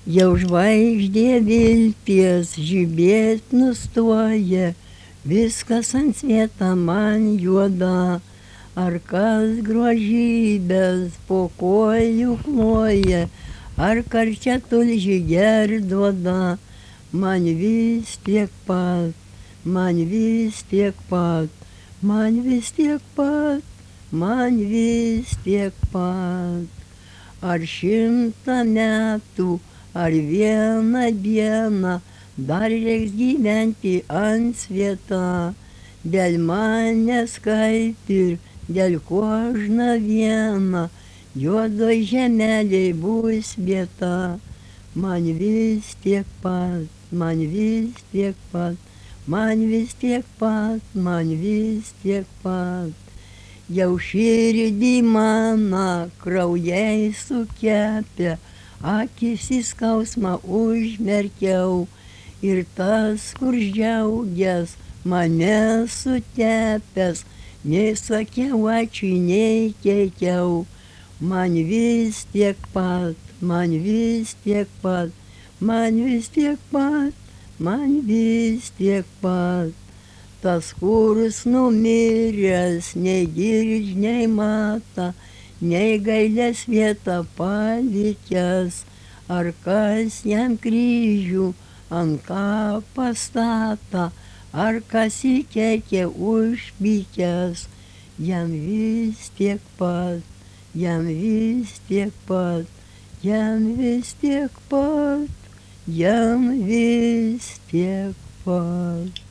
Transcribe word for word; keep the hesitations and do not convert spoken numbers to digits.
Jau žvaigždė vilties žibėt nustoja, viskas ant sveta man juoda. Ar kas grožybės po kojų kloja, ar karčia tulžį ger duoda. Man vis tiek pat, man vis tiek pat, man vis tiek pat, man vis tiek pat. Ar šimtą metų, ar vieną dieną, dar reiks gyventi ant sveta. Dėl manęs kaip ir dėl kožna viena, juodoj žemelėj bus vieta. Man vis tiek pat, man vis tiek pat, man vis tiek pat, man vis tiek pat. Jau širdį mano kraujai sukepę, akis į skausmą užmerkiau. Ir tas, kur džiaugęs, mane sutepęs, nei sakiau ačiū, nei keikiau. Man vis tiek pat, man vis tiek pat, man vis tiek pat, man vis tiek pat. Tas, kuris numiręs, nei girdi, nei mata, nei gailės vietą palikęs. Ar kas jam kryžių ant kapo stata, ar kas įkeikė užpykęs. Jam vis tiek pat, jam vis tiek pat, jam vis tiek pat, jam vis tiek pat.